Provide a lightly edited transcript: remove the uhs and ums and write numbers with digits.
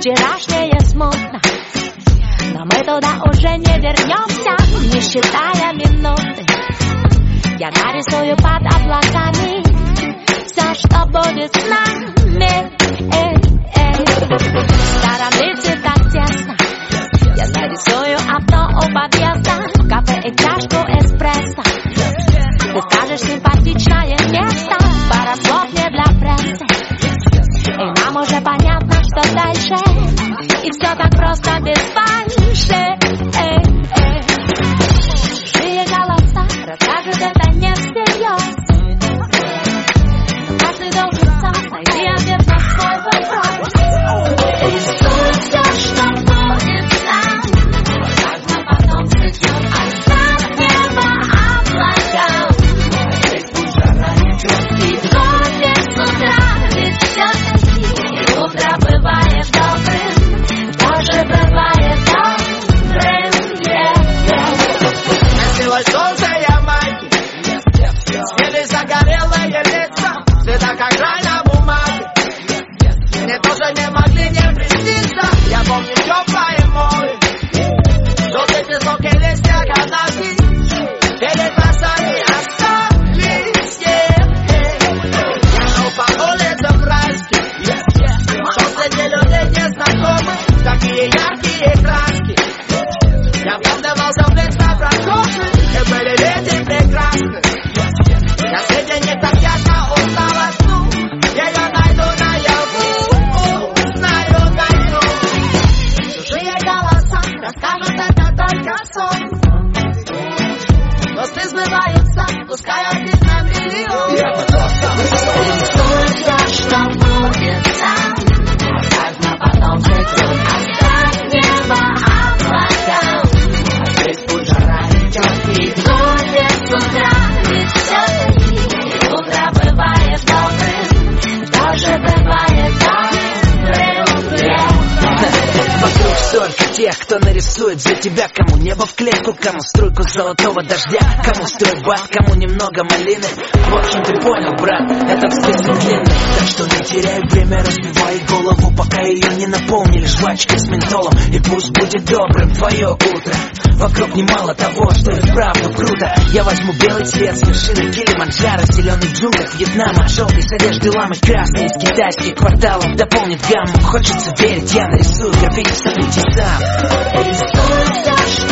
вчерашнее смутно, но мы туда уже не вернемся, не считая минуты. Я нарисую под облаками все, что будет с нами. В старом лифте так тесно, я нарисую авто у подъезда, в кафе и чашку эспрессо. Ты скажешь симпатичное место, пара слов не для прессы. И нам уже понятно, что дальше, и все так просто без фальши. Чужие голоса расскажут это не всерьез, но каждый должен сам найти ответ на свой вопрос. Рисуй все, что будет нам, возможно, потом цветет, оставь небо облакам. Здесь пусть жара идет, и кофе с утра, ведь все-таки утро бывает добрым, тоже бывает добрым. Насилось солнце Ямайки, съели загорелые лица, цвета как рай на бумаге. Мне тоже не могли не присниться, я помню теплое море, желтые песок и листья канавки, перед глазами остались. Я шел по улицам райским, шел среди людей незнакомых, такие яркие краски. Я вглядывался в лица прохожих, и были люди прекрасны. На свете не так ясно узнала сну, ее найду наяву, найду. Чужие голоса расскажут это только сон, но сны сбываются, пускай один на миллион. Рисуй все, что будет там, возможно, потом цветет, оставь небо облакам. Здесь пусть жара идет, и кофе с утра, ведь все-таки утро бывает добрым, тоже бывает добрым. Вокруг столько тех, кто нарисует за тебя. Кому небо в клетку, кому струйку золотого дождя, кому стройбат, кому немного малины. В общем, ты понял, брат, этот список длинный. Так что не теряй время, разбивай голову, пока ее не наполнили жвачкой с ментолом. И пусть будет добрым твое утро. Вокруг немало того, что и вправду круто. Я возьму белый цвет с вершины Килиманджаро, зеленый в джунглях Вьетнама, желтый с одежды ламы, красный из китайских кварталов дополнит гамму. Хочется верить, я нарисую граффити событий сам. Рисуй все,